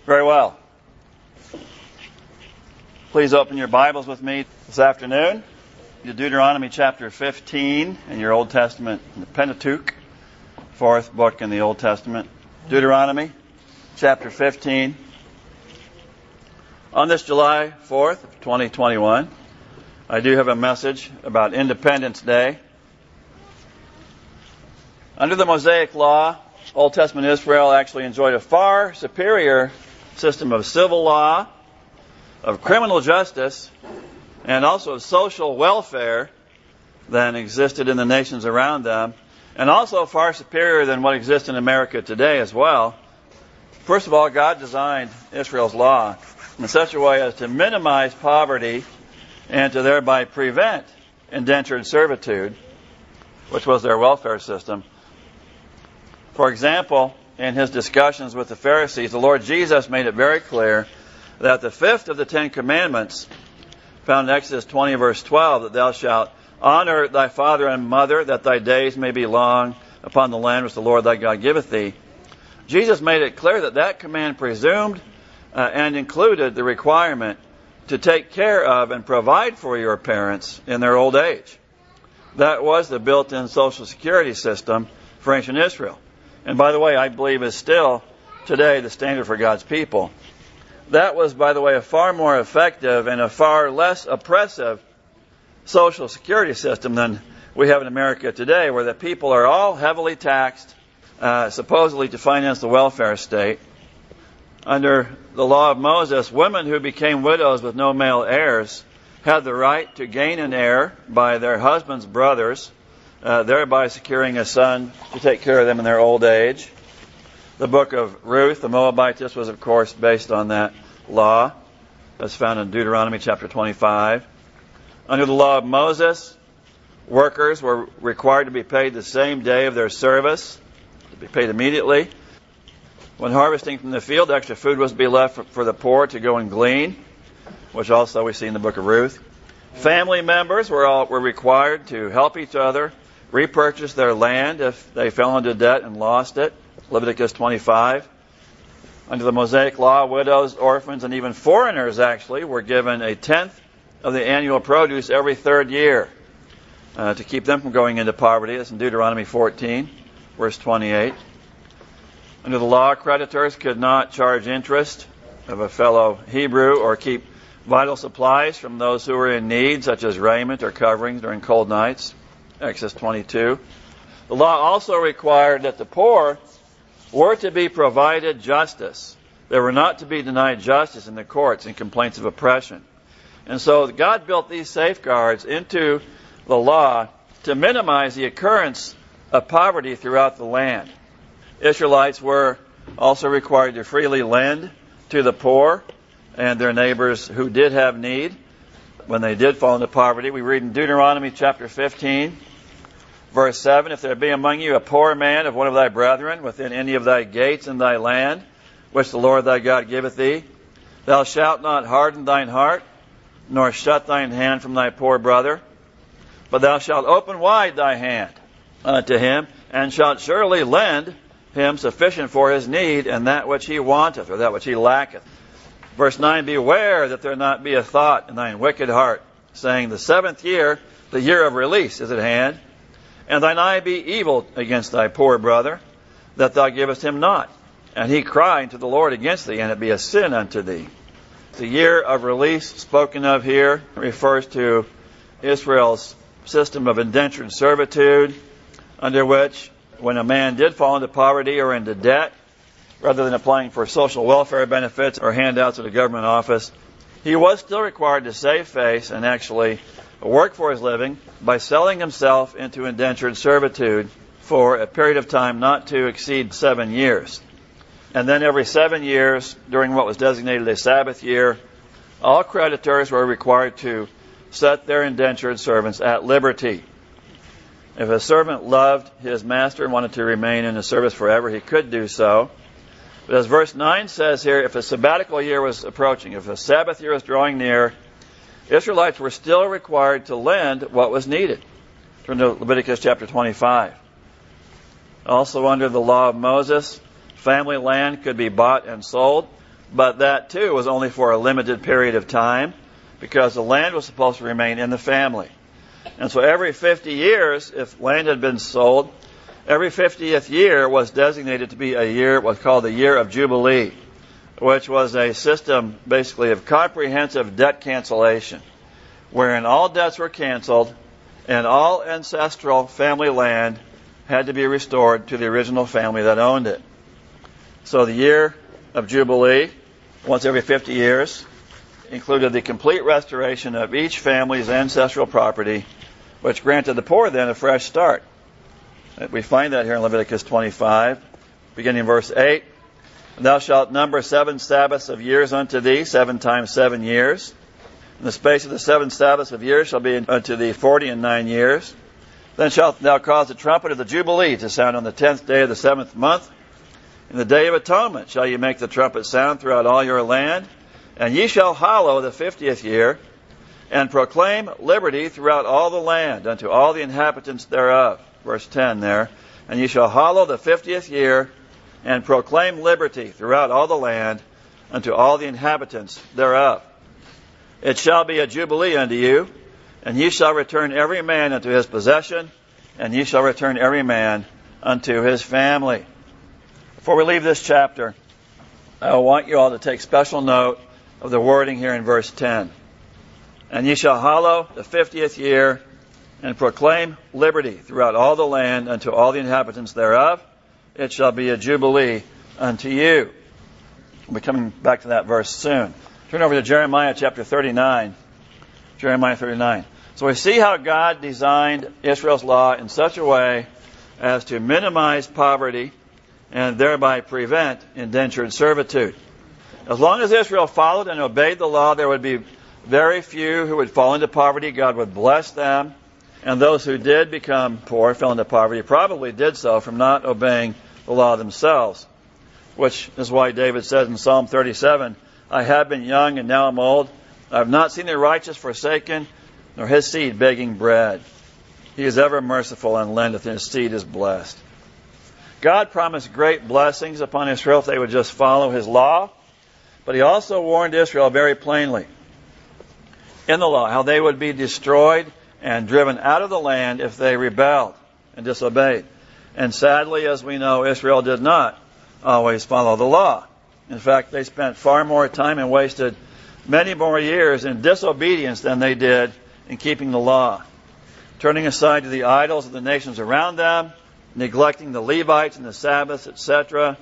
Very well. Please open your Bibles with me this afternoon to Deuteronomy chapter 15 in your Old Testament, the Pentateuch, fourth book in the Old Testament. Deuteronomy chapter 15. On this July 4th, 2021, I do have a message about Independence Day. Under the Mosaic Law, Old Testament Israel actually enjoyed a far superior system of civil law, of criminal justice, and also of social welfare than existed in the nations around them, and also far superior than what exists in America today as well. First of all, God designed Israel's law in such a way as to minimize poverty and to thereby prevent indentured servitude, which was their welfare system. For example, in his discussions with the Pharisees, the Lord Jesus made it very clear that the fifth of the Ten Commandments, found in Exodus 20, verse 12, that thou shalt honor thy father and mother, that thy days may be long upon the land which the Lord thy God giveth thee. Jesus made it clear that that command presumed and included the requirement to take care of and provide for your parents in their old age. That was the built-in social security system for ancient Israel. And by the way, I believe is still today the standard for God's people. That was, by the way, a far more effective and a far less oppressive social security system than we have in America today, where the people are all heavily taxed, supposedly to finance the welfare state. Under the law of Moses, women who became widows with no male heirs had the right to gain an heir by their husband's brothers, thereby securing a son to take care of them in their old age. The book of Ruth, the Moabitess, was of course based on that law. That's found in Deuteronomy chapter 25. Under the law of Moses, workers were required to be paid the same day of their service, to be paid immediately. When harvesting from the field, extra food was to be left for the poor to go and glean, which also we see in the book of Ruth. Family members were required to help each other repurchase their land if they fell into debt and lost it. Leviticus 25. Under the Mosaic Law, widows, orphans, and even foreigners actually were given a tenth of the annual produce every third year to keep them from going into poverty. That's in Deuteronomy 14, verse 28. Under the law, creditors could not charge interest of a fellow Hebrew or keep vital supplies from those who were in need, such as raiment or coverings during cold nights. Exodus 22. The law also required that the poor were to be provided justice. They were not to be denied justice in the courts in complaints of oppression. And so God built these safeguards into the law to minimize the occurrence of poverty throughout the land. Israelites were also required to freely lend to the poor and their neighbors who did have need when they did fall into poverty. We read in Deuteronomy chapter 15, verse 7, if there be among you a poor man of one of thy brethren within any of thy gates in thy land, which the Lord thy God giveth thee, thou shalt not harden thine heart, nor shut thine hand from thy poor brother, but thou shalt open wide thy hand unto him, and shalt surely lend him sufficient for his need, and that which he wanteth, or that which he lacketh. Verse 9, beware that there not be a thought in thine wicked heart, saying, the seventh year, the year of release, is at hand, and thine eye be evil against thy poor brother, that thou givest him not, and he cry unto the Lord against thee, and it be a sin unto thee. The year of release spoken of here refers to Israel's system of indentured servitude, under which, when a man did fall into poverty or into debt, rather than applying for social welfare benefits or handouts at a government office, he was still required to save face and actually work for his living by selling himself into indentured servitude for a period of time not to exceed 7 years. And then every 7 years, during what was designated a Sabbath year, all creditors were required to set their indentured servants at liberty. If a servant loved his master and wanted to remain in his service forever, he could do so. But as verse 9 says here, if a sabbatical year was approaching, if a Sabbath year was drawing near, Israelites were still required to lend what was needed. Turn to Leviticus chapter 25. Also under the law of Moses, family land could be bought and sold. but that too was only for a limited period of time because the land was supposed to remain in the family. And so every 50 years, if land had been sold, every 50th year was designated to be a year, what's called the year of Jubilee, which was a system basically of comprehensive debt cancellation, wherein all debts were canceled and all ancestral family land had to be restored to the original family that owned it. So the year of Jubilee, once every 50 years, included the complete restoration of each family's ancestral property, which granted the poor then a fresh start. We find that here in Leviticus 25, beginning in verse 8. And thou shalt number 7 Sabbaths of years unto thee, 7 times 7 years. And the space of the 7 Sabbaths of years shall be unto thee 49 years. Then shalt thou cause the trumpet of the Jubilee to sound on the 10th day of the 7th month. In the day of atonement shall ye make the trumpet sound throughout all your land. And ye shall hallow the 50th year, and proclaim liberty throughout all the land unto all the inhabitants thereof. Verse 10 there. And ye shall hallow the 50th year, and proclaim liberty throughout all the land unto all the inhabitants thereof. It shall be a jubilee unto you, and ye shall return every man unto his possession, and ye shall return every man unto his family. Before we leave this chapter, I want you all to take special note of the wording here in verse 10. And ye shall hallow the 50th year, and proclaim liberty throughout all the land unto all the inhabitants thereof. It shall be a jubilee unto you. We'll be coming back to that verse soon. Turn over to Jeremiah chapter 39. Jeremiah 39. So we see how God designed Israel's law in such a way as to minimize poverty and thereby prevent indentured servitude. As long as Israel followed and obeyed the law, there would be very few who would fall into poverty. God would bless them. And those who did become poor, fell into poverty, probably did so from not obeying the law themselves. Which is why David says in Psalm 37, I have been young and now am old. I have not seen the righteous forsaken, nor his seed begging bread. He is ever merciful and lendeth, and his seed is blessed. God promised great blessings upon Israel if they would just follow his law. But he also warned Israel very plainly in the law how they would be destroyed and driven out of the land if they rebelled and disobeyed. And sadly, as we know, Israel did not always follow the law. In fact, they spent far more time and wasted many more years in disobedience than they did in keeping the law, turning aside to the idols of the nations around them, neglecting the Levites and the Sabbaths, etc.,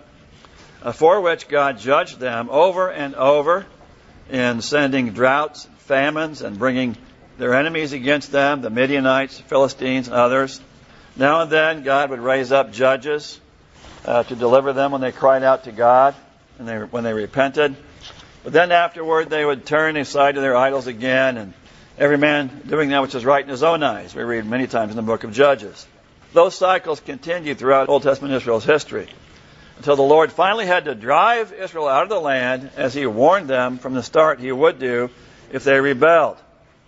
for which God judged them over and over in sending droughts, famines, and bringing their enemies against them, the Midianites, Philistines, and others. Now and then, God would raise up judges to deliver them when they cried out to God and when they repented. But then afterward, they would turn aside to their idols again, and every man doing that which is right in his own eyes. We read many times in the book of Judges. Those cycles continued throughout Old Testament Israel's history until the Lord finally had to drive Israel out of the land, as he warned them from the start he would do if they rebelled.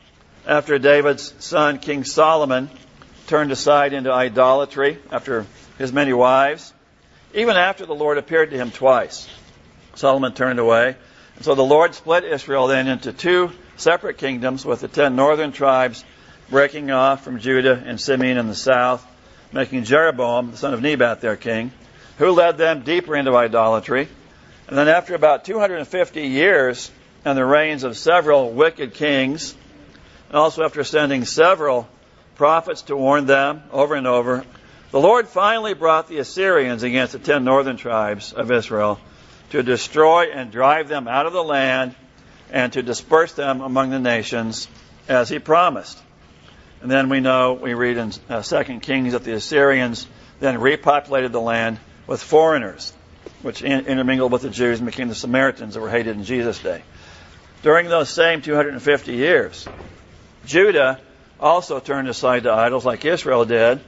After David's son, King Solomon, turned aside into idolatry after his many wives, even after the Lord appeared to him twice, Solomon turned away. And so the Lord split Israel then into 2 separate kingdoms, with the 10 northern tribes breaking off from Judah and Simeon in the south, making Jeroboam, the son of Nebat, their king, who led them deeper into idolatry. And then after about 250 years and the reigns of several wicked kings, and also after sending several prophets to warn them over and over, the Lord finally brought the Assyrians against the 10 northern tribes of Israel to destroy and drive them out of the land and to disperse them among the nations as he promised. And then we read in 2 Kings that the Assyrians then repopulated the land with foreigners, which intermingled with the Jews and became the Samaritans that were hated in Jesus' day. During those same 250 years, Judah also turned aside to idols like Israel did,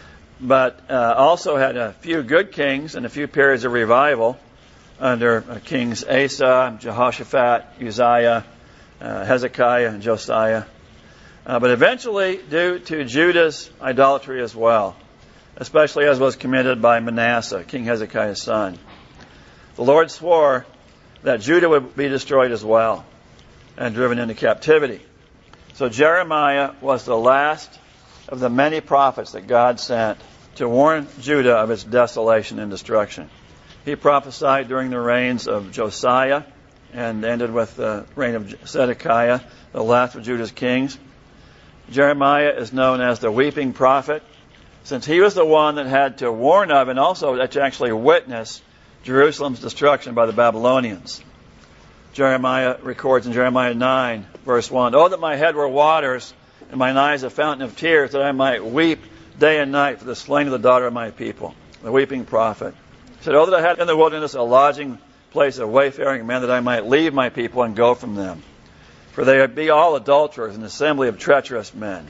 but also had a few good kings and a few periods of revival under kings Asa, Jehoshaphat, Uzziah, Hezekiah, and Josiah. But eventually, due to Judah's idolatry as well, especially as was committed by Manasseh, King Hezekiah's son, the Lord swore that Judah would be destroyed as well and driven into captivity. So Jeremiah was the last of the many prophets that God sent to warn Judah of its desolation and destruction. He prophesied during the reigns of Josiah and ended with the reign of Zedekiah, the last of Judah's kings. Jeremiah is known as the weeping prophet, since he was the one that had to warn of and also to actually witness Jerusalem's destruction by the Babylonians. Jeremiah records in Jeremiah 9, verse 1, "Oh, that my head were waters, and mine eyes a fountain of tears, that I might weep day and night for the slain of the daughter of my people." The weeping prophet. He said, "Oh, that I had in the wilderness a lodging place of wayfaring men, that I might leave my people and go from them. For they be all adulterers, an assembly of treacherous men."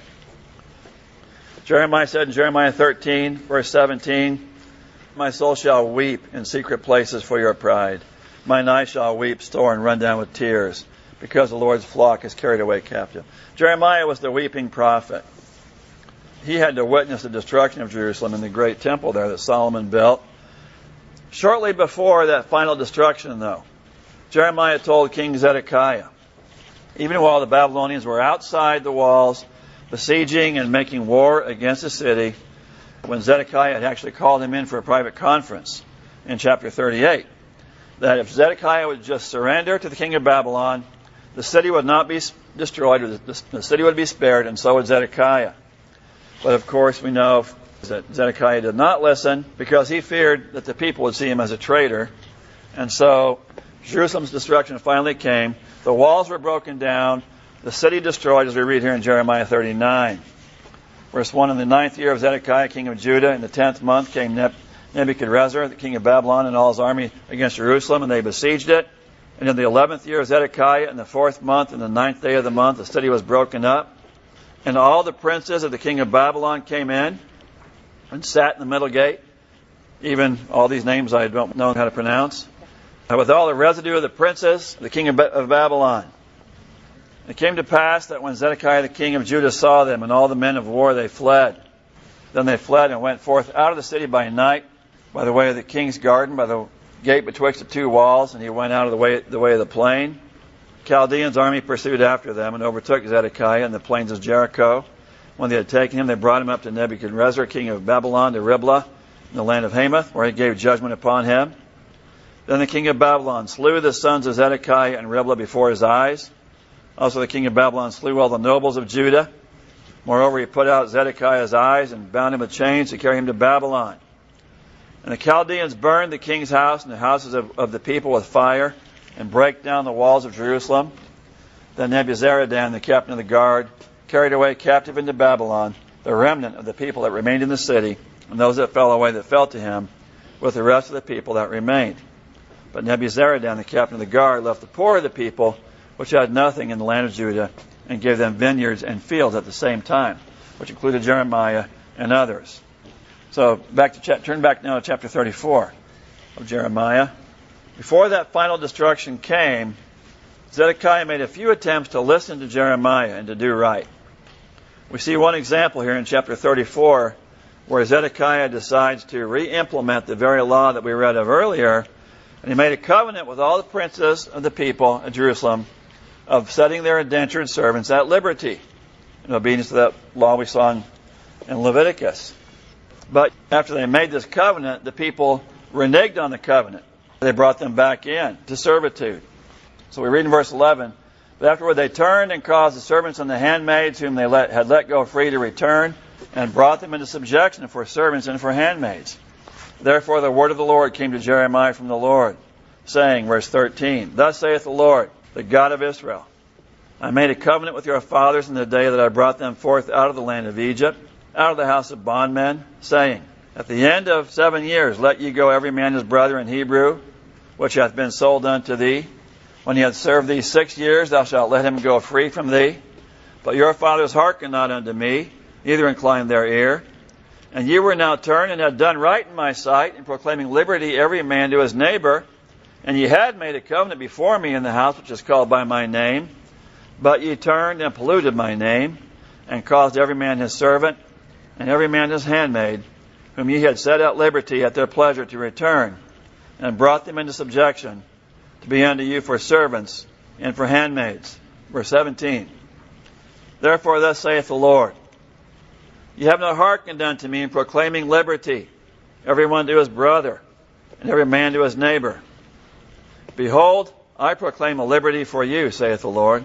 Jeremiah said in Jeremiah 13, verse 17, "My soul shall weep in secret places for your pride. Mine eyes shall weep sore and run down with tears, because the Lord's flock is carried away captive." Jeremiah was the weeping prophet. He had to witness the destruction of Jerusalem and the great temple there that Solomon built. Shortly before that final destruction, though, Jeremiah told King Zedekiah, even while the Babylonians were outside the walls, besieging and making war against the city, when Zedekiah had actually called him in for a private conference in chapter 38, that if Zedekiah would just surrender to the king of Babylon, the city would not be destroyed, or the city would be spared, and so would Zedekiah. But of course we know that Zedekiah did not listen because he feared that the people would see him as a traitor. And so Jerusalem's destruction finally came. The walls were broken down, the city destroyed, as we read here in Jeremiah 39. Verse 1, "In the 9th year of Zedekiah, king of Judah, in the 10th month came Nebuchadrezzar, the king of Babylon, and all his army against Jerusalem, and they besieged it. And in the 11th year of Zedekiah, in the 4th month, in the 9th day of the month, the city was broken up. And all the princes of the king of Babylon came in and sat in the middle gate." Even all these names I don't know how to pronounce. "With all the residue of the princes of the king of Babylon. It came to pass that when Zedekiah the king of Judah saw them and all the men of war, they fled. Then they fled and went forth out of the city by night, by the way of the king's garden, by the gate betwixt the two walls, and he went out of the way of the plain. Chaldeans' army pursued after them and overtook Zedekiah in the plains of Jericho. When they had taken him, they brought him up to Nebuchadrezzar, king of Babylon, to Riblah, in the land of Hamath, where he gave judgment upon him. Then the king of Babylon slew the sons of Zedekiah in Riblah before his eyes. Also the king of Babylon slew all the nobles of Judah. Moreover, he put out Zedekiah's eyes and bound him with chains to carry him to Babylon. And the Chaldeans burned the king's house and the houses of the people with fire, and brake down the walls of Jerusalem. Then Nebuzaradan, the captain of the guard, carried away captive into Babylon the remnant of the people that remained in the city, and those that fell away that fell to him, with the rest of the people that remained. But Nebuzaradan, the captain of the guard, left the poor of the people, which had nothing in the land of Judah, and gave them vineyards and fields at the same time, which included Jeremiah and others. So turn back now to chapter 34 of Jeremiah. Before that final destruction came, Zedekiah made a few attempts to listen to Jeremiah and to do right. We see one example here in chapter 34 where Zedekiah decides to re-implement the very law that we read of earlier, and he made a covenant with all the princes of the people at Jerusalem of setting their indentured servants at liberty, in obedience to that law we saw in Leviticus. But after they made this covenant, the people reneged on the covenant. They brought them back in to servitude. So we read in verse 11, "But afterward they turned and caused the servants and the handmaids whom they had let go free to return, and brought them into subjection for servants and for handmaids. Therefore the word of the Lord came to Jeremiah from the Lord, saying," verse 13, "Thus saith the Lord, the God of Israel, I made a covenant with your fathers in the day that I brought them forth out of the land of Egypt, out of the house of bondmen, saying, At the end of 7 years let ye go every man his brother in Hebrew, which hath been sold unto thee. When he hath served thee 6 years, thou shalt let him go free from thee. But your fathers hearkened not unto me, neither inclined their ear. And ye were now turned and had done right in my sight, in proclaiming liberty every man to his neighbor. And ye had made a covenant before me in the house which is called by my name. But ye turned and polluted my name, and caused every man his servant, and every man his handmaid, whom ye had set at liberty at their pleasure to return, and brought them into subjection, to be unto you for servants and for handmaids. Verse 17. Therefore thus saith the Lord, ye have not hearkened unto me in proclaiming liberty, every one to his brother, and every man to his neighbor. Behold, I proclaim a liberty for you, saith the Lord,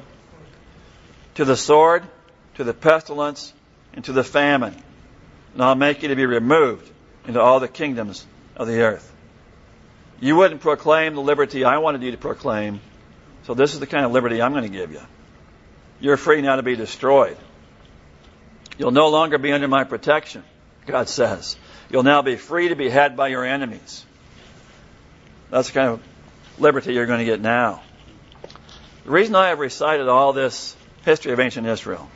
to the sword, to the pestilence, and to the famine, and I'll make you to be removed into all the kingdoms of the earth. You wouldn't proclaim the liberty I wanted you to proclaim, so this is the kind of liberty I'm going to give you. You're free now to be destroyed. You'll no longer be under my protection, God says. You'll now be free to be had by your enemies. That's the kind of liberty you're going to get now. The reason I have recited all this history of ancient Israel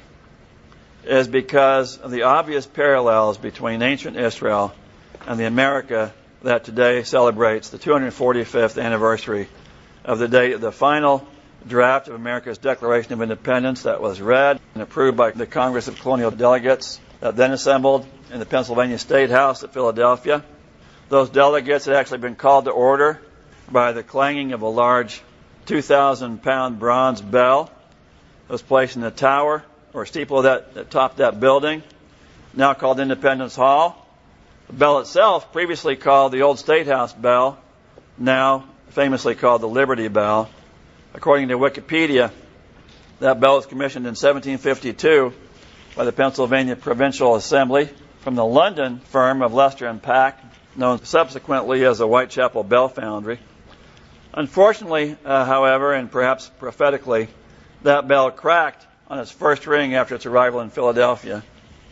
is because of the obvious parallels between ancient Israel and the America that today celebrates the 245th anniversary of the date of the final draft of America's Declaration of Independence that was read and approved by the Congress of Colonial Delegates that then assembled in the Pennsylvania State House at Philadelphia. Those delegates had actually been called to order by the clanging of a large 2,000-pound bronze bell that was placed in the tower or steeple that topped that building, now called Independence Hall. The bell itself, previously called the Old State House Bell, now famously called the Liberty Bell. According to Wikipedia, that bell was commissioned in 1752 by the Pennsylvania Provincial Assembly from the London firm of Lester and Pack, known subsequently as the Whitechapel Bell Foundry. Unfortunately, however, and perhaps prophetically, that bell cracked on its first ring after its arrival in Philadelphia,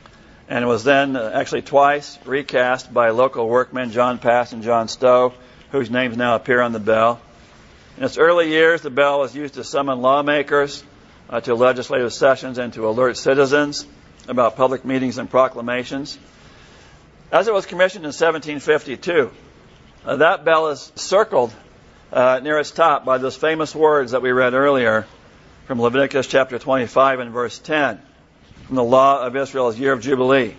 and was then actually twice recast by local workmen John Pass and John Stowe, whose names now appear on the bell. In its early years, the bell was used to summon lawmakers to legislative sessions and to alert citizens about public meetings and proclamations. As it was commissioned in 1752, that bell is circled near its top by those famous words that we read earlier from Leviticus chapter 25 and verse 10, from the law of Israel's year of Jubilee.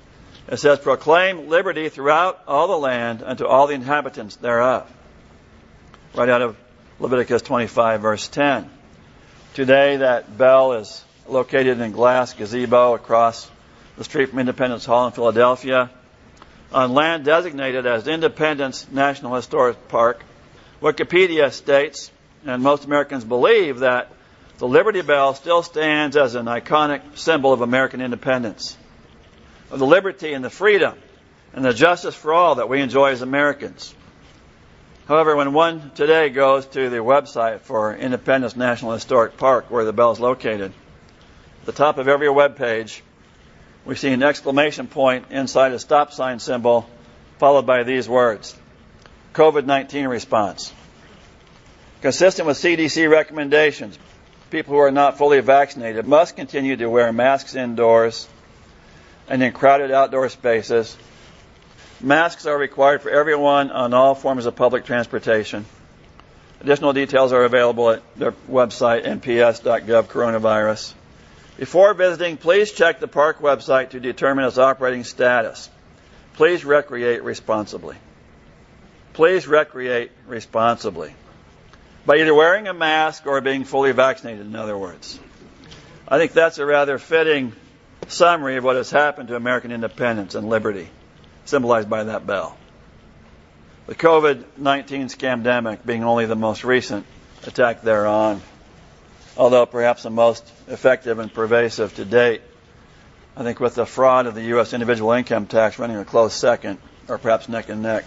It says, proclaim liberty throughout all the land unto all the inhabitants thereof. Right out of Leviticus 25 verse 10. Today that bell is located in a glass gazebo across the street from Independence Hall in Philadelphia on land designated as Independence National Historic Park. Wikipedia states, and most Americans believe, that the Liberty Bell still stands as an iconic symbol of American independence, of the liberty and the freedom and the justice for all that we enjoy as Americans. However, when one today goes to the website for Independence National Historic Park, where the bell is located, at the top of every web page, we see an exclamation point inside a stop sign symbol, followed by these words: COVID-19 response. Consistent with CDC recommendations, people who are not fully vaccinated must continue to wear masks indoors and in crowded outdoor spaces. Masks are required for everyone on all forms of public transportation. Additional details are available at their website, nps.gov coronavirus. Before visiting, please check the park website to determine its operating status. Please recreate responsibly. Please recreate responsibly. By either wearing a mask or being fully vaccinated, in other words. I think that's a rather fitting summary of what has happened to American independence and liberty, symbolized by that bell. The COVID-19 scamdemic being only the most recent attack thereon, although perhaps the most effective and pervasive to date. I think with the fraud of the U.S. individual income tax running a close second, or perhaps neck and neck.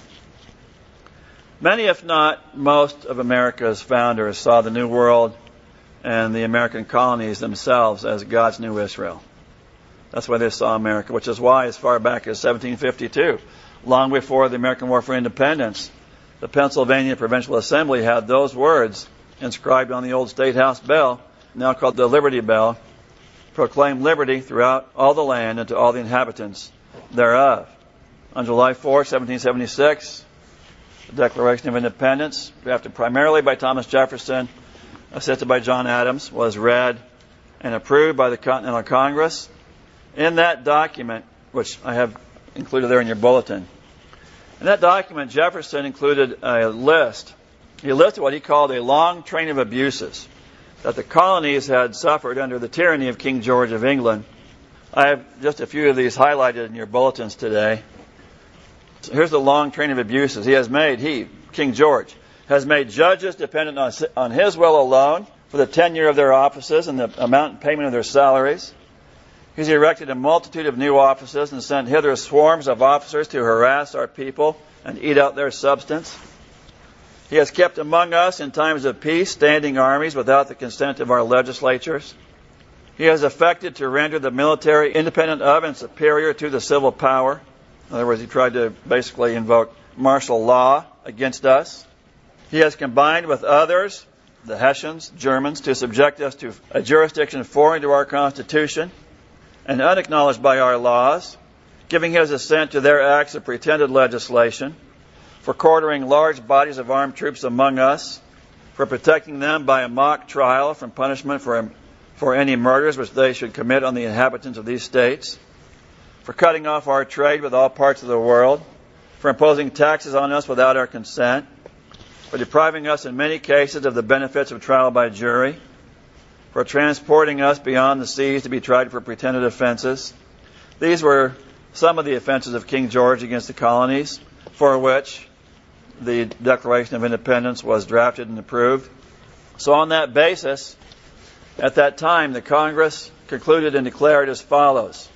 Many, if not most, of America's founders saw the New World and the American colonies themselves as God's new Israel. That's why they saw America, which is why, as far back as 1752, long before the American War for Independence, the Pennsylvania Provincial Assembly had those words inscribed on the Old State House bell, now called the Liberty Bell: proclaim liberty throughout all the land and to all the inhabitants thereof. On July 4, 1776, the Declaration of Independence, drafted primarily by Thomas Jefferson, assisted by John Adams, was read and approved by the Continental Congress. In that document, which I have included there in your bulletin, in that document, Jefferson included a list he listed what he called a long train of abuses that the colonies had suffered under the tyranny of King George of England. I have just a few of these highlighted in your bulletins today. So here's the long train of abuses. King George, has made judges dependent on his will alone for the tenure of their offices and the amount and payment of their salaries. He's erected a multitude of new offices and sent hither swarms of officers to harass our people and eat out their substance. He has kept among us in times of peace standing armies without the consent of our legislatures. He has affected to render the military independent of and superior to the civil power. In other words, he tried to basically invoke martial law against us. He has combined with others, the Hessians, Germans, to subject us to a jurisdiction foreign to our Constitution and unacknowledged by our laws, giving his assent to their acts of pretended legislation, for quartering large bodies of armed troops among us, for protecting them by a mock trial from punishment for any murders which they should commit on the inhabitants of these states, for cutting off our trade with all parts of the world, for imposing taxes on us without our consent, for depriving us in many cases of the benefits of trial by jury, for transporting us beyond the seas to be tried for pretended offenses. These were some of the offenses of King George against the colonies, for which the Declaration of Independence was drafted and approved. So on that basis, at that time, the Congress concluded and declared as follows: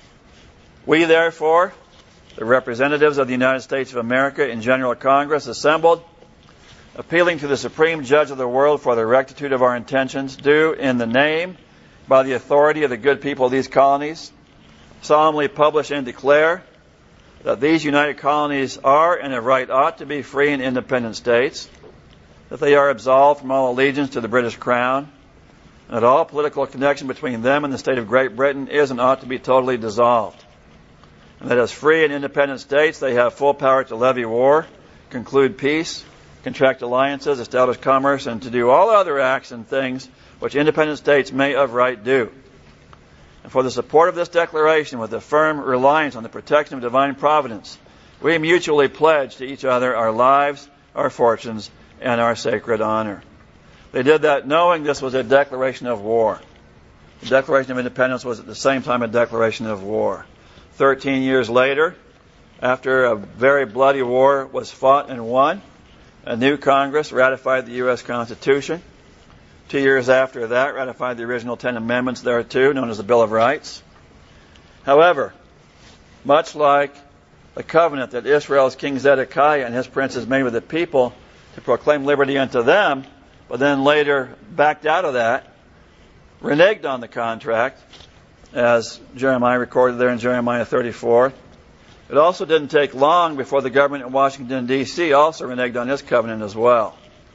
We, therefore, the representatives of the United States of America in General Congress assembled, appealing to the Supreme Judge of the world for the rectitude of our intentions, do, in the name, by the authority of the good people of these colonies, solemnly publish and declare that these united colonies are and of right ought to be free and independent states, that they are absolved from all allegiance to the British Crown, and that all political connection between them and the state of Great Britain is and ought to be totally dissolved, and that as free and independent states they have full power to levy war, conclude peace, contract alliances, establish commerce, and to do all other acts and things which independent states may of right do. And for the support of this declaration, with a firm reliance on the protection of divine providence, we mutually pledge to each other our lives, our fortunes, and our sacred honor. They did that knowing this was a declaration of war. The Declaration of Independence was at the same time a declaration of war. 13 years later, after a very bloody war was fought and won, a new Congress ratified the U.S. Constitution. 2 years after that, ratified the original 10 amendments thereto, known as the Bill of Rights. However, much like the covenant that Israel's King Zedekiah and his princes made with the people to proclaim liberty unto them, but then later backed out of that, reneged on the contract, as Jeremiah recorded there in Jeremiah 34. It also didn't take long before the government in Washington, D.C. also reneged on this covenant as well.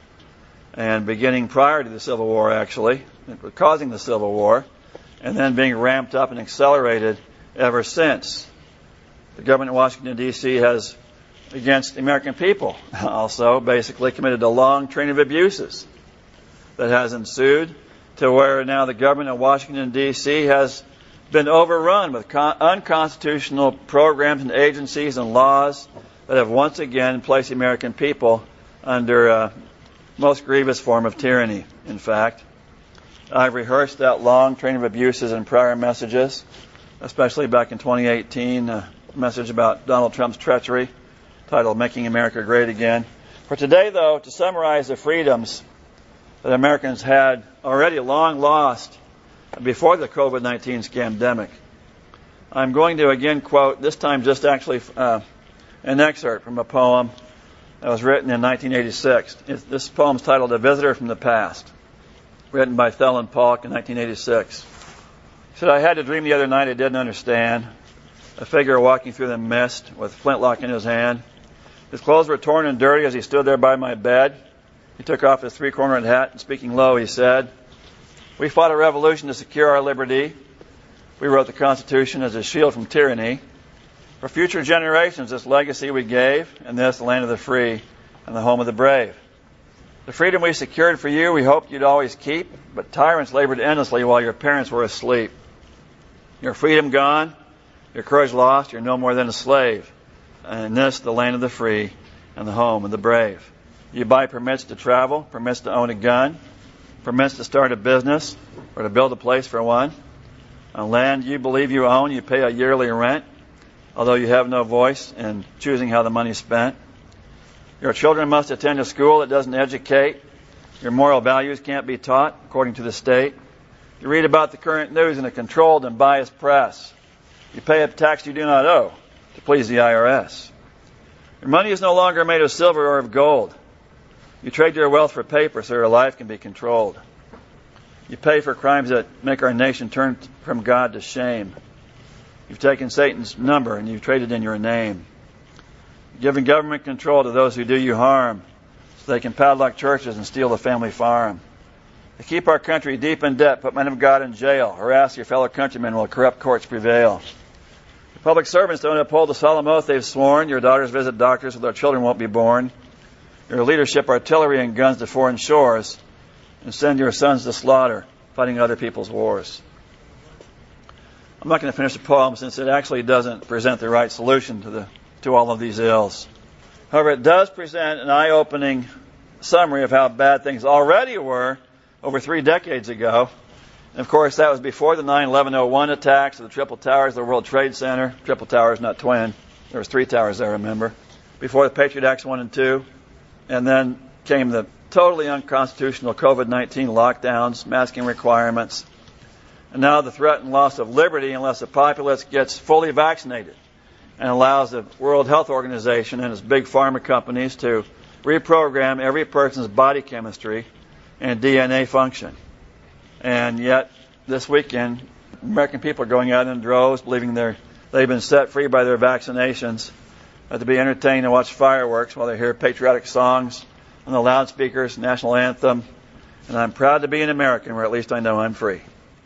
And beginning prior to the Civil War, actually, causing the Civil War, and then being ramped up and accelerated ever since. The government in Washington, D.C. has, against the American people, also basically committed a long train of abuses that has ensued to where now the government in Washington, D.C. has been overrun with unconstitutional programs and agencies and laws that have once again placed the American people under a most grievous form of tyranny, in fact. I've rehearsed that long train of abuses in prior messages, especially back in 2018, a message about Donald Trump's treachery, titled Making America Great Again. For today, though, to summarize the freedoms that Americans had already long lost before the COVID-19 scamdemic, I'm going to again quote, this time just actually an excerpt from a poem that was written in 1986. This poem is titled A Visitor from the Past, written by Thelen Polk in 1986. He said, I had a dream the other night I didn't understand. A figure walking through the mist with a flintlock in his hand. His clothes were torn and dirty as he stood there by my bed. He took off his three-cornered hat and speaking low, he said, we fought a revolution to secure our liberty. We wrote the Constitution as a shield from tyranny. For future generations, this legacy we gave, and this, the land of the free and the home of the brave. The freedom we secured for you, we hoped you'd always keep, but tyrants labored endlessly while your parents were asleep. Your freedom gone, your courage lost, you're no more than a slave. And this, the land of the free and the home of the brave. You buy permits to travel, permits to own a gun, permits to start a business or to build a place for one. On land you believe you own, you pay a yearly rent, although you have no voice in choosing how the money is spent. Your children must attend a school that doesn't educate. Your moral values can't be taught according to the state. You read about the current news in a controlled and biased press. You pay a tax you do not owe to please the IRS. Your money is no longer made of silver or of gold. You trade your wealth for paper so your life can be controlled. You pay for crimes that make our nation turn from God to shame. You've taken Satan's number and you've traded in your name. You've given government control to those who do you harm so they can padlock churches and steal the family farm. They keep our country deep in debt, put men of God in jail, harass your fellow countrymen while corrupt courts prevail. Your public servants don't uphold the solemn oath they've sworn. Your daughters visit doctors so their children won't be born. Your leadership artillery and guns to foreign shores and send your sons to slaughter, fighting other people's wars. I'm not going to finish the poem since it actually doesn't present the right solution to all of these ills. However, it does present an eye-opening summary of how bad things already were over 3 decades ago. And of course, that was before the 9/11/01 attacks of the Triple Towers, the World Trade Center. Triple Towers, not twin. There was 3 towers there, remember. Before the Patriot Acts 1 and 2. And then came the totally unconstitutional COVID-19 lockdowns, masking requirements. And now the threat and loss of liberty unless the populace gets fully vaccinated and allows the World Health Organization and its big pharma companies to reprogram every person's body chemistry and DNA function. And yet, this weekend, American people are going out in droves, believing they've been set free by their vaccinations, to be entertained and watch fireworks while they hear patriotic songs on the loudspeakers, national anthem. And I'm proud to be an American, where at least I know I'm free.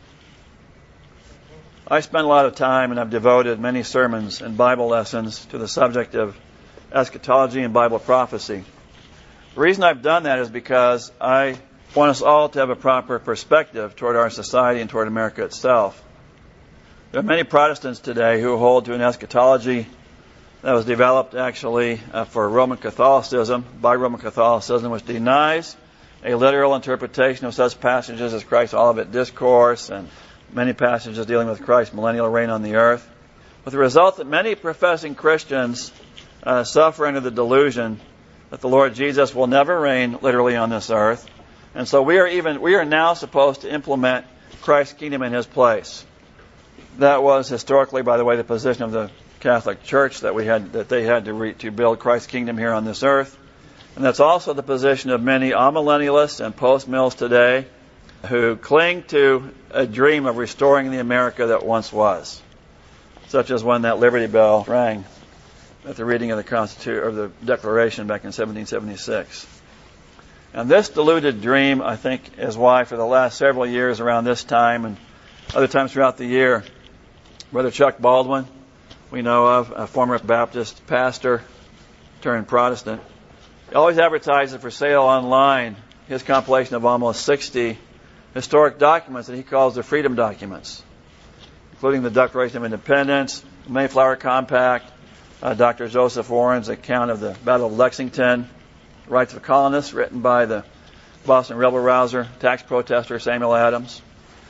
I spend a lot of time, and I've devoted many sermons and Bible lessons to the subject of eschatology and Bible prophecy. The reason I've done that is because I want us all to have a proper perspective toward our society and toward America itself. There are many Protestants today who hold to an eschatology that was developed actually for Roman Catholicism, by Roman Catholicism, which denies a literal interpretation of such passages as Christ's Olivet Discourse and many passages dealing with Christ's millennial reign on the earth, with the result that many professing Christians suffer under the delusion that the Lord Jesus will never reign literally on this earth. And so we are now supposed to implement Christ's kingdom in His place. That was historically, by the way, the position of the Catholic Church that they had to build Christ's kingdom here on this earth. And that's also the position of many amillennialists and post-mills today who cling to a dream of restoring the America that once was, such as when that Liberty Bell rang at the reading of the Constitution or the Declaration back in 1776. And this deluded dream, I think, is why for the last several years around this time and other times throughout the year, Brother Chuck Baldwin, we know of, a former Baptist pastor turned Protestant, he always advertises for sale online his compilation of almost 60 historic documents that he calls the Freedom Documents, including the Declaration of Independence, the Mayflower Compact, Dr. Joseph Warren's account of the Battle of Lexington, Rights of Colonists, written by the Boston rebel-rouser, tax protester Samuel Adams.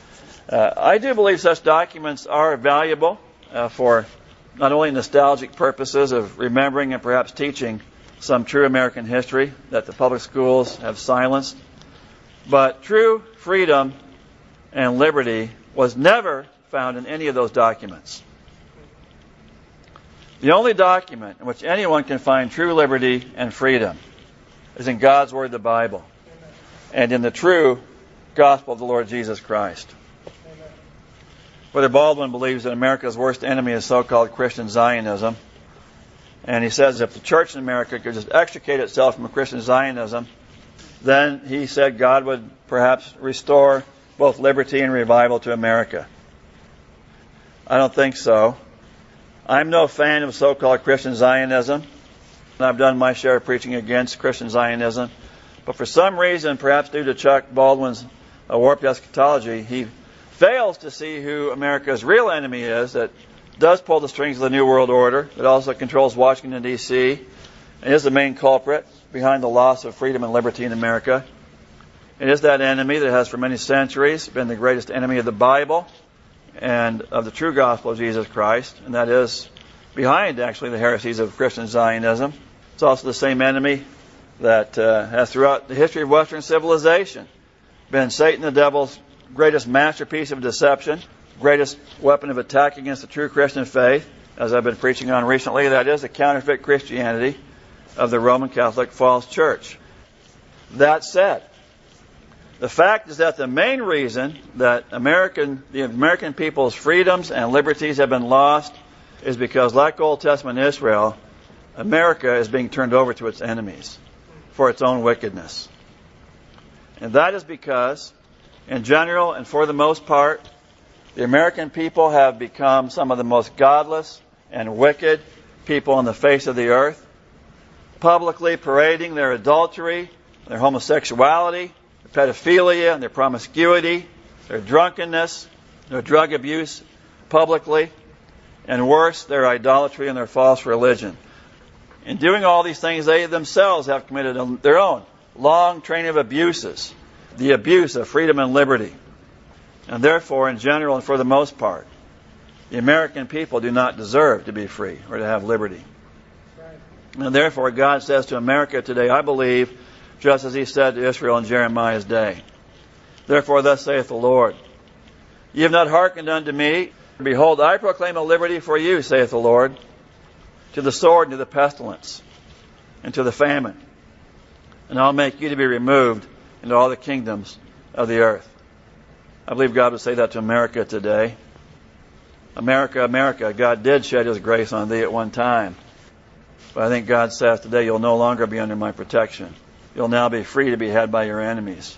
I do believe such documents are valuable for not only nostalgic purposes of remembering and perhaps teaching some true American history that the public schools have silenced, but true freedom and liberty was never found in any of those documents. The only document in which anyone can find true liberty and freedom is in God's Word, the Bible, and in the true gospel of the Lord Jesus Christ. Brother Baldwin believes that America's worst enemy is so-called Christian Zionism. And he says if the church in America could just extricate itself from Christian Zionism, then he said God would perhaps restore both liberty and revival to America. I don't think so. I'm no fan of so-called Christian Zionism. I've done my share of preaching against Christian Zionism. But for some reason, perhaps due to Chuck Baldwin's warped eschatology, he fails to see who America's real enemy is, that does pull the strings of the New World Order, that also controls Washington, D.C., and is the main culprit. behind the loss of freedom and liberty in America. It is that enemy that has for many centuries been the greatest enemy of the Bible and of the true gospel of Jesus Christ, and that is behind, actually, the heresies of Christian Zionism. It's also the same enemy that has throughout the history of Western civilization been Satan the devil's greatest masterpiece of deception, greatest weapon of attack against the true Christian faith, as I've been preaching on recently. That is the counterfeit Christianity of the Roman Catholic false church. That said, the fact is that the main reason that the American people's freedoms and liberties have been lost is because, like Old Testament Israel, America is being turned over to its enemies for its own wickedness. And that is because, in general and for the most part, the American people have become some of the most godless and wicked people on the face of the earth, publicly parading their adultery, their homosexuality, their pedophilia, their promiscuity, their drunkenness, their drug abuse publicly, and worse, their idolatry and their false religion. In doing all these things, they themselves have committed their own long train of abuses, the abuse of freedom and liberty. And therefore, in general and for the most part, the American people do not deserve to be free or to have liberty. And therefore, God says to America today, I believe, just as he said to Israel in Jeremiah's day, therefore, thus saith the Lord, ye have not hearkened unto me. Behold, I proclaim a liberty for you, saith the Lord, to the sword and to the pestilence and to the famine. And I'll make you to be removed into all the kingdoms of the earth. I believe God would say that to America today. America, America, God did shed his grace on thee at one time. But I think God says today, you'll no longer be under my protection. You'll now be free to be had by your enemies.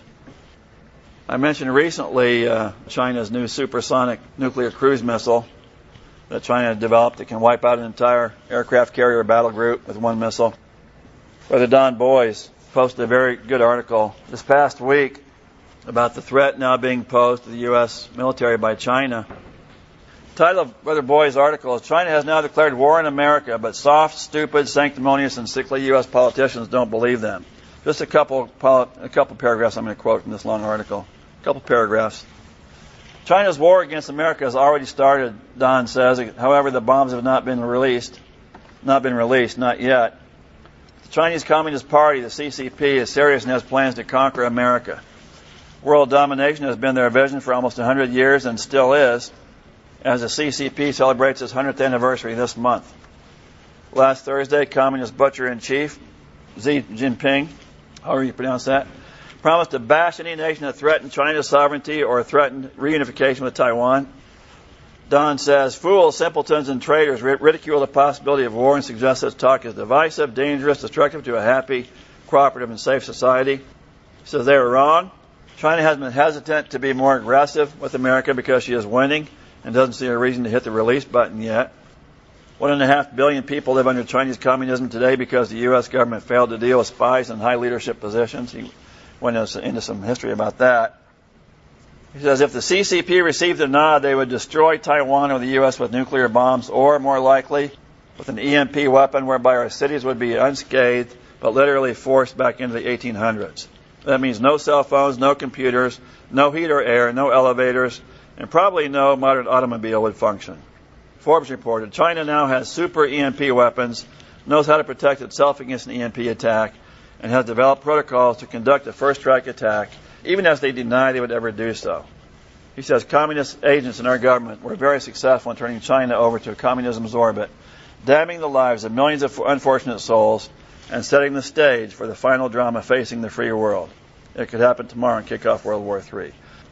I mentioned recently China's new supersonic nuclear cruise missile that China has developed that can wipe out an entire aircraft carrier battle group with one missile. Brother Don Boys posted a very good article this past week about the threat now being posed to the U.S. military by China. The title of Brother Boy's article is, China has now declared war on America, but soft, stupid, sanctimonious, and sickly U.S. politicians don't believe them. Just a couple paragraphs I'm going to quote from this long article. A couple paragraphs. China's war against America has already started, Don says. However, the bombs have not been released, not yet. The Chinese Communist Party, the CCP, is serious and has plans to conquer America. World domination has been their vision for almost 100 years and still is, as the CCP celebrates its 100th anniversary this month. Last Thursday, Communist Butcher-in-Chief Xi Jinping, however you pronounce that, promised to bash any nation that threatened China's sovereignty or threatened reunification with Taiwan. Don says, fools, simpletons, and traitors ridicule the possibility of war and suggest such talk is divisive, dangerous, destructive to a happy, cooperative, and safe society. He says they are wrong. China has been hesitant to be more aggressive with America because she is winning and doesn't see a reason to hit the release button yet. 1.5 billion people live under Chinese communism today because the U.S. government failed to deal with spies in high leadership positions. He went into some history about that. He says if the CCP received a nod, they would destroy Taiwan or the U.S. with nuclear bombs, or more likely with an EMP weapon whereby our cities would be unscathed but literally forced back into the 1800s. That means no cell phones, no computers, no heat or air, no elevators, and probably no modern automobile would function. Forbes reported, China now has super EMP weapons, knows how to protect itself against an EMP attack, and has developed protocols to conduct a first strike attack, even as they deny they would ever do so. He says communist agents in our government were very successful in turning China over to communism's orbit, damning the lives of millions of unfortunate souls, and setting the stage for the final drama facing the free world. It could happen tomorrow and kick off World War III.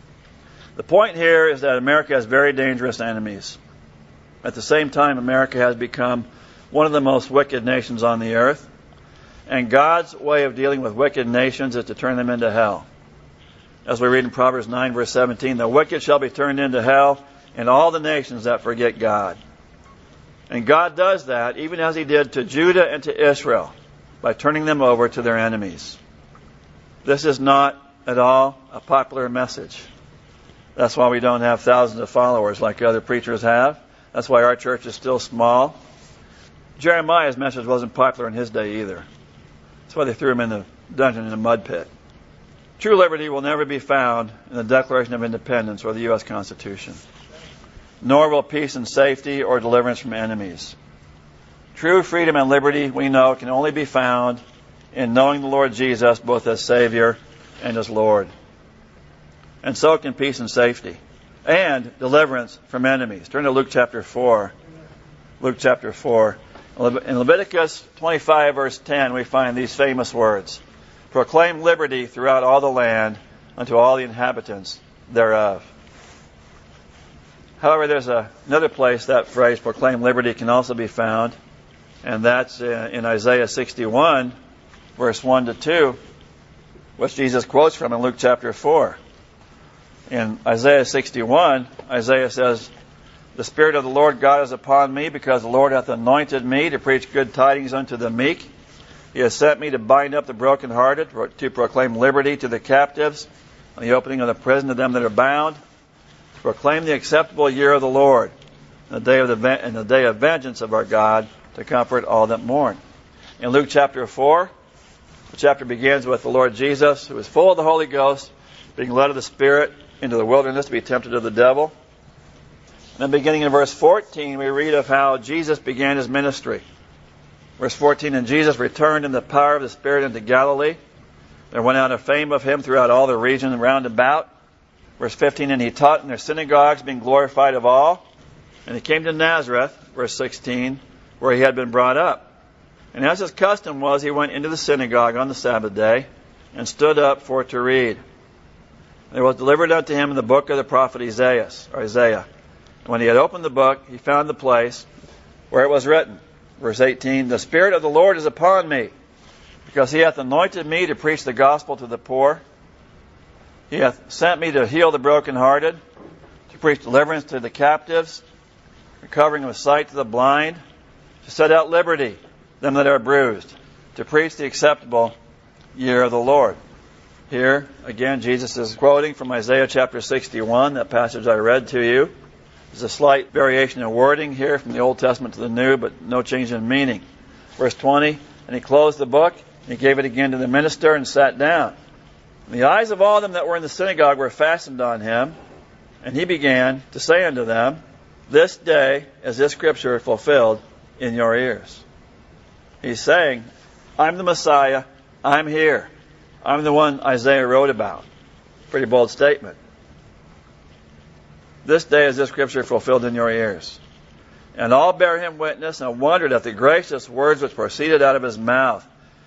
The point here is that America has very dangerous enemies. At the same time, America has become one of the most wicked nations on the earth. And God's way of dealing with wicked nations is to turn them into hell. As we read in Proverbs 9, verse 17, the wicked shall be turned into hell, and all the nations that forget God. And God does that, even as he did to Judah and to Israel, by turning them over to their enemies. This is not at all a popular message. That's why we don't have thousands of followers like other preachers have. That's why our church is still small. Jeremiah's message wasn't popular in his day either. That's why they threw him in the dungeon in a mud pit. True liberty will never be found in the Declaration of Independence or the U.S. Constitution, nor will peace and safety or deliverance from enemies. True freedom and liberty, we know, can only be found in knowing the Lord Jesus both as Savior and as Lord. And so can peace and safety and deliverance from enemies. Turn to Luke chapter 4. Luke chapter 4. In Leviticus 25, verse 10, we find these famous words. Proclaim liberty throughout all the land unto all the inhabitants thereof. However, there's another place that phrase, proclaim liberty, can also be found, and that's in Isaiah 61, verse 1 to 2, which Jesus quotes from in Luke chapter 4. In Isaiah 61, Isaiah says, the Spirit of the Lord God is upon me, because the Lord hath anointed me to preach good tidings unto the meek. He has sent me to bind up the brokenhearted, to proclaim liberty to the captives, and the opening of the prison to them that are bound, to proclaim the acceptable year of the Lord, and the day of vengeance of our God, to comfort all that mourn. In Luke chapter 4, the chapter begins with the Lord Jesus, who is full of the Holy Ghost, being led of the Spirit into the wilderness to be tempted of the devil. And then beginning in verse 14, we read of how Jesus began his ministry. Verse 14, and Jesus returned in the power of the Spirit into Galilee. There went out a fame of him throughout all the region round about. Verse 15, and he taught in their synagogues, being glorified of all. And he came to Nazareth, verse 16, where he had been brought up. And as his custom was, he went into the synagogue on the Sabbath day, and stood up for to read. And there was delivered unto him in the book of the prophet Isaiah. And when he had opened the book, he found the place where it was written. Verse 18, the Spirit of the Lord is upon me, because he hath anointed me to preach the gospel to the poor. He hath sent me to heal the brokenhearted, to preach deliverance to the captives, recovering of sight to the blind, to set out liberty them that are bruised, to preach the acceptable year of the Lord. Here, again, Jesus is quoting from Isaiah chapter 61, that passage I read to you. There's a slight variation in wording here from the Old Testament to the New, but no change in meaning. Verse 20, and he closed the book, and he gave it again to the minister, and sat down. And the eyes of all them that were in the synagogue were fastened on him, and he began to say unto them, this day is this scripture fulfilled in your ears. He's saying, I'm the Messiah, I'm here. I'm the one Isaiah wrote about. Pretty bold statement. This day is this scripture fulfilled in your ears. And all bare him witness, and wondered at the gracious words which proceeded out of his mouth.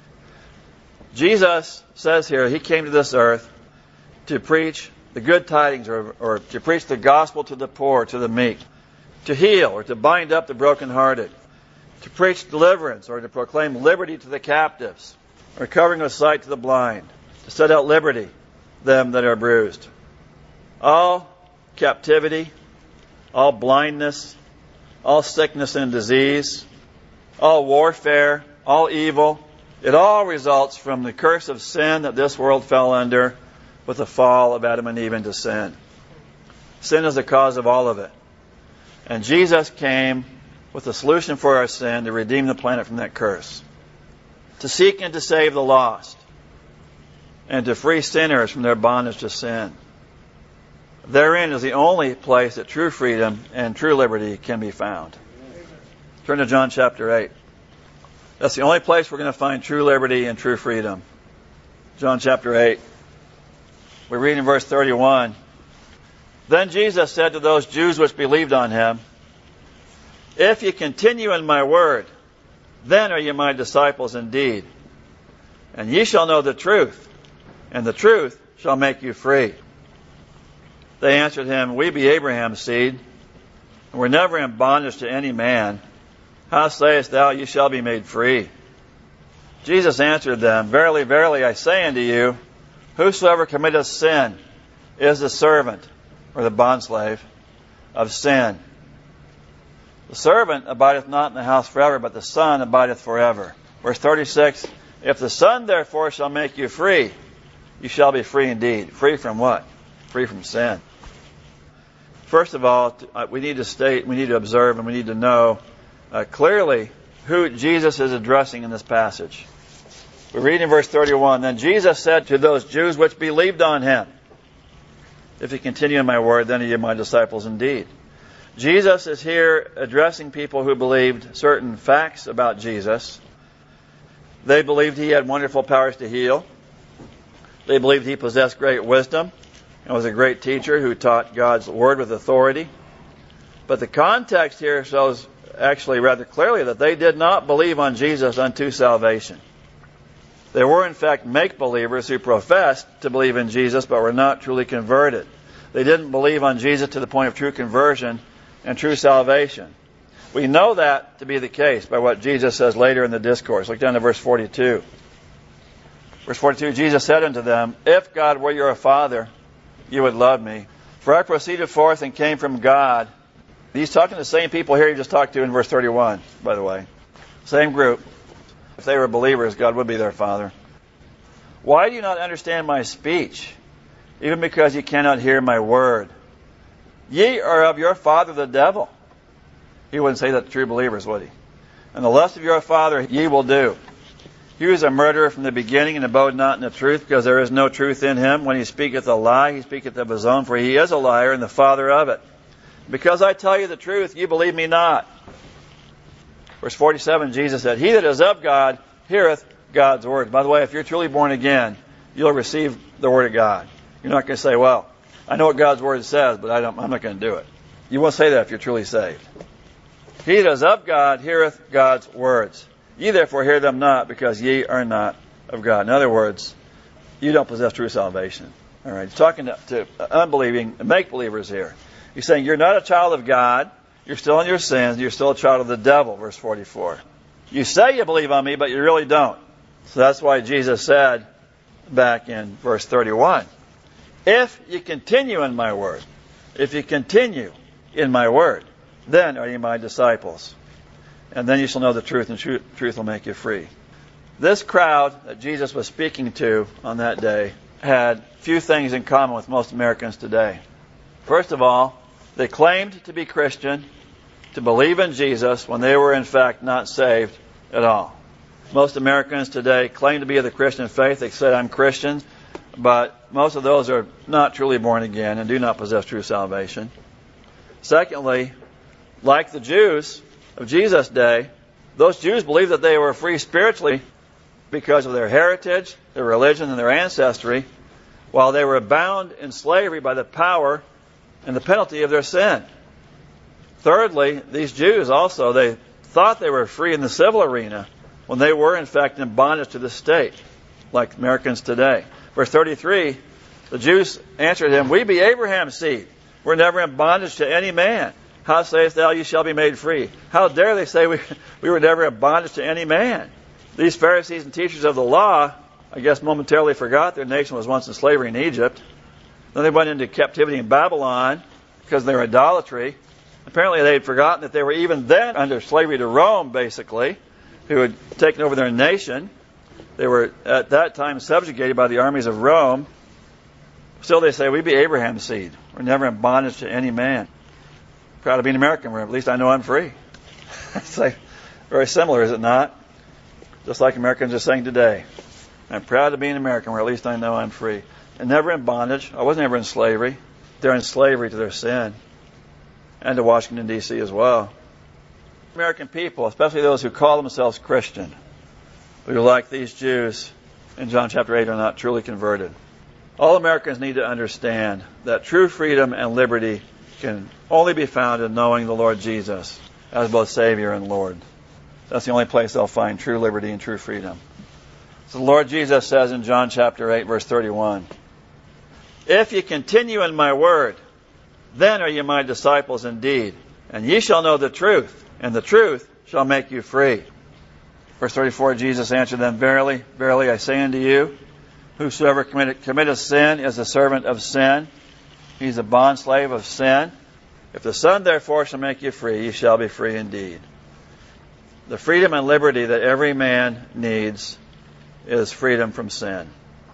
Jesus says here, he came to this earth to preach the good tidings, or to preach the gospel to the poor, to the meek, to heal or to bind up the brokenhearted, to preach deliverance or to proclaim liberty to the captives, recovering of sight to the blind, to set out liberty them that are bruised. All captivity, all blindness, all sickness and disease, all warfare, all evil, it all results from the curse of sin that this world fell under with the fall of Adam and Eve into sin. Sin is the cause of all of it. And Jesus came with a solution for our sin to redeem the planet from that curse, to seek and to save the lost, and to free sinners from their bondage to sin. Therein is the only place that true freedom and true liberty can be found. Turn to John chapter 8. That's the only place we're going to find true liberty and true freedom. John chapter 8. We read in verse 31. Then Jesus said to those Jews which believed on him, if ye continue in my word, then are ye my disciples indeed. And ye shall know the truth, and the truth shall make you free. They answered him, we be Abraham's seed, and were never in bondage to any man. How sayest thou, ye shall be made free? Jesus answered them, verily, verily, I say unto you, whosoever committeth sin is the servant, or the bondslave, of sin. The servant abideth not in the house forever, but the Son abideth forever. Verse 36, if the Son therefore shall make you free, you shall be free indeed. Free from what? Free from sin. First of all, we need to observe, and we need to know clearly who Jesus is addressing in this passage. We read in verse 31, Then Jesus said to those Jews which believed on him, If you continue in my word, then are you my disciples indeed. Jesus is here addressing people who believed certain facts about Jesus. They believed he had wonderful powers to heal. They believed he possessed great wisdom and was a great teacher who taught God's word with authority. But the context here shows actually rather clearly that they did not believe on Jesus unto salvation. They were in fact make-believers who professed to believe in Jesus but were not truly converted. They didn't believe on Jesus to the point of true conversion and true salvation. We know that to be the case by what Jesus says later in the discourse. Look down to verse 42. Verse 42, Jesus said unto them, If God were your Father, you would love me. For I proceeded forth and came from God. He's talking to the same people here he just talked to in verse 31, by the way. Same group. If they were believers, God would be their Father. Why do you not understand my speech, even because you cannot hear my word? Ye are of your father the devil. He wouldn't say that to true believers, would he? And the lust of your father ye will do. He was a murderer from the beginning and abode not in the truth, because there is no truth in him. When he speaketh a lie, he speaketh of his own, for he is a liar and the father of it. Because I tell you the truth, you believe me not. Verse 47, Jesus said, He that is of God heareth God's word. By the way, if you're truly born again, you'll receive the word of God. You're not going to say, well, I know what God's word says, but I'm not going to do it. You won't say that if you're truly saved. He that is of God heareth God's words. Ye therefore hear them not, because ye are not of God. In other words, you don't possess true salvation. All right, he's talking to unbelieving, make-believers here. He's saying you're not a child of God. You're still in your sins. You're still a child of the devil, verse 44. You say you believe on me, but you really don't. So that's why Jesus said back in verse 31, If you continue in my word, if you continue in my word, then are you my disciples. And then you shall know the truth, and truth will make you free. This crowd that Jesus was speaking to on that day had few things in common with most Americans today. First of all, they claimed to be Christian, to believe in Jesus, when they were in fact not saved at all. Most Americans today claim to be of the Christian faith. They say, I'm Christian, but most of those are not truly born again and do not possess true salvation. Secondly, like the Jews of Jesus' day, those Jews believed that they were free spiritually because of their heritage, their religion, and their ancestry, while they were bound in slavery by the power and the penalty of their sin. Thirdly, these Jews also, they thought they were free in the civil arena when they were in fact in bondage to the state, like Americans today. Verse 33, the Jews answered him, We be Abraham's seed. We're never in bondage to any man. How sayest thou, ye shall be made free? How dare they say we were never in bondage to any man? These Pharisees and teachers of the law, I guess, momentarily forgot their nation was once in slavery in Egypt. Then they went into captivity in Babylon because of their idolatry. Apparently they had forgotten that they were even then under slavery to Rome, basically, who had taken over their nation. They were at that time subjugated by the armies of Rome. Still they say, we be Abraham's seed. We're never in bondage to any man. Proud to be an American, where at least I know I'm free. It's like very similar, is it not? Just like Americans are saying today. I'm proud to be an American, where at least I know I'm free. And never in bondage. I wasn't ever in slavery. They're in slavery to their sin. And to Washington, D.C. as well. American people, especially those who call themselves Christian, who, like these Jews in John chapter 8, are not truly converted. All Americans need to understand that true freedom and liberty can only be found in knowing the Lord Jesus as both Savior and Lord. That's the only place they'll find true liberty and true freedom. So the Lord Jesus says in John chapter 8, verse 31, If ye continue in my word, then are ye my disciples indeed, and ye shall know the truth, and the truth shall make you free. Verse 34, Jesus answered them, Verily, verily, I say unto you, whosoever committeth sin is a servant of sin. He's a bondslave of sin. If the Son therefore shall make you free, ye shall be free indeed. The freedom and liberty that every man needs is freedom from sin.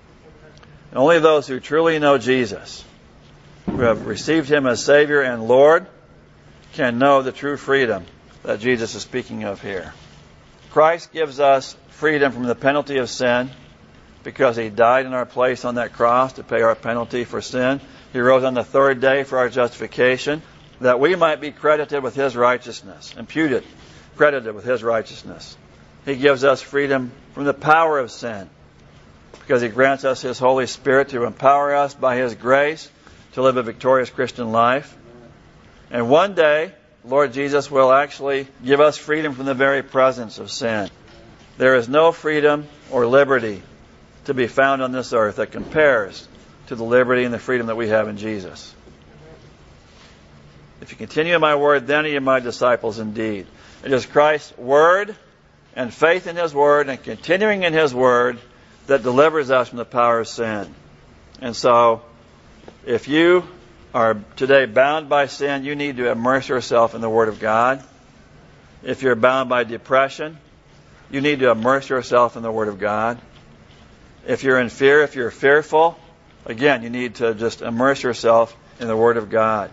And only those who truly know Jesus, who have received Him as Savior and Lord, can know the true freedom that Jesus is speaking of here. Christ gives us freedom from the penalty of sin because He died in our place on that cross to pay our penalty for sin. He rose on the third day for our justification, that we might be credited with His righteousness, imputed, credited with His righteousness. He gives us freedom from the power of sin because He grants us His Holy Spirit to empower us by His grace to live a victorious Christian life. And one day, Lord Jesus will actually give us freedom from the very presence of sin. There is no freedom or liberty to be found on this earth that compares to the liberty and the freedom that we have in Jesus. If you continue in my word, then are you my disciples indeed. It is Christ's word and faith in His word and continuing in His word that delivers us from the power of sin. And so, if you are today bound by sin, you need to immerse yourself in the Word of God. If you're bound by depression, you need to immerse yourself in the Word of God. If you're in fear, if you're fearful, again, you need to just immerse yourself in the Word of God,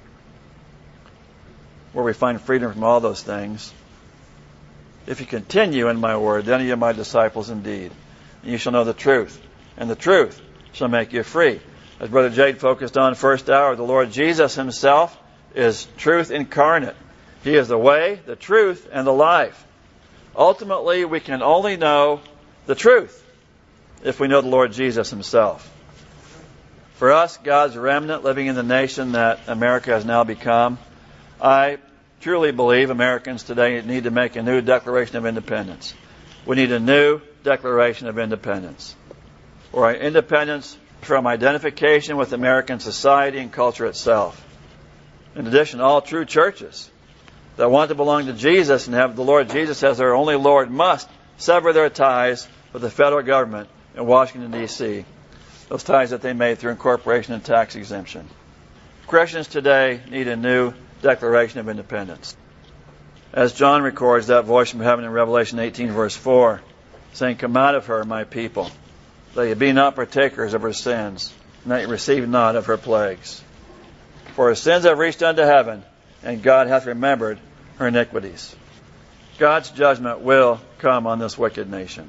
where we find freedom from all those things. If you continue in my word, then are you my disciples indeed. And you shall know the truth, and the truth shall make you free. As Brother Jade focused on first hour, the Lord Jesus Himself is truth incarnate. He is the way, the truth, and the life. Ultimately, we can only know the truth if we know the Lord Jesus Himself. For us, God's remnant living in the nation that America has now become, I truly believe Americans today need to make a new Declaration of Independence. We need a new Declaration of Independence. Or independence from identification with American society and culture itself. In addition, all true churches that want to belong to Jesus and have the Lord Jesus as their only Lord must sever their ties with the federal government in Washington, D.C., those ties that they made through incorporation and tax exemption. Christians today need a new Declaration of Independence. As John records that voice from heaven in Revelation 18, verse 4, saying, "Come out of her, my people, that ye be not partakers of her sins, and that ye receive not of her plagues. For her sins have reached unto heaven, and God hath remembered her iniquities." God's judgment will come on this wicked nation.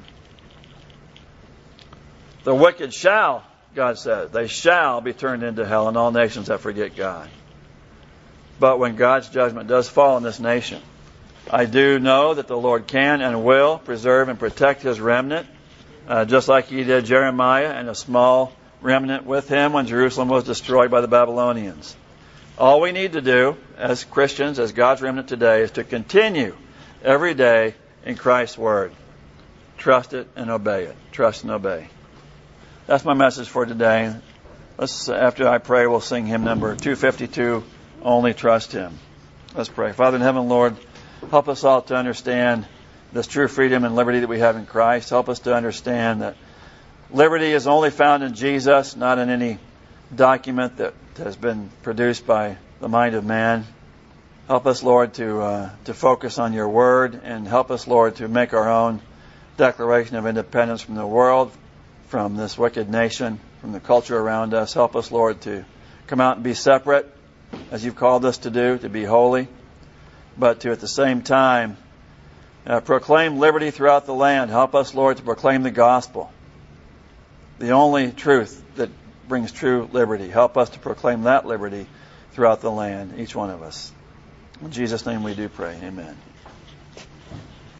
The wicked shall, God says, they shall be turned into hell, and all nations that forget God. But when God's judgment does fall on this nation, I do know that the Lord can and will preserve and protect His remnant, just like He did Jeremiah and a small remnant with him when Jerusalem was destroyed by the Babylonians. All we need to do as Christians, as God's remnant today, is to continue every day in Christ's Word. Trust it and obey it. Trust and obey. That's my message for today. After I pray, we'll sing hymn number 252, Only Trust Him. Let's pray. Father in heaven, Lord, help us all to understand this true freedom and liberty that we have in Christ. Help us to understand that liberty is only found in Jesus, not in any document that has been produced by the mind of man. Help us, Lord, to focus on your word, and help us, Lord, to make our own declaration of independence from the world, from this wicked nation, from the culture around us. Help us, Lord, to come out and be separate, as you've called us to do, to be holy, but to at the same time proclaim liberty throughout the land. Help us, Lord, to proclaim the gospel, the only truth that brings true liberty. Help us to proclaim that liberty throughout the land, each one of us. In Jesus' name we do pray. Amen.